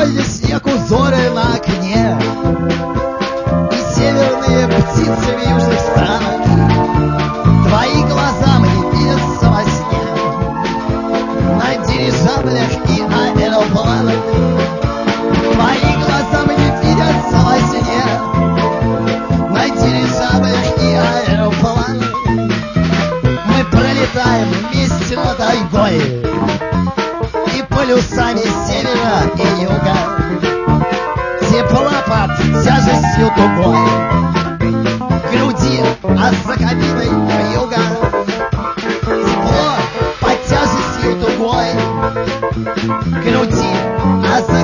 белый снег, узоры на окне, и северные птицы в южных странах твои глаза мне видятся во сне. На дирижаблях и аэропланах твои глаза мне видятся во сне. На дирижаблях и аэропланах мы пролетаем вместе над тайгой и полюсами севера и юга. Тепла под тяжестью тугой груди, а за кабиной вьюга. Тепло под тяжестью тугой груди, а за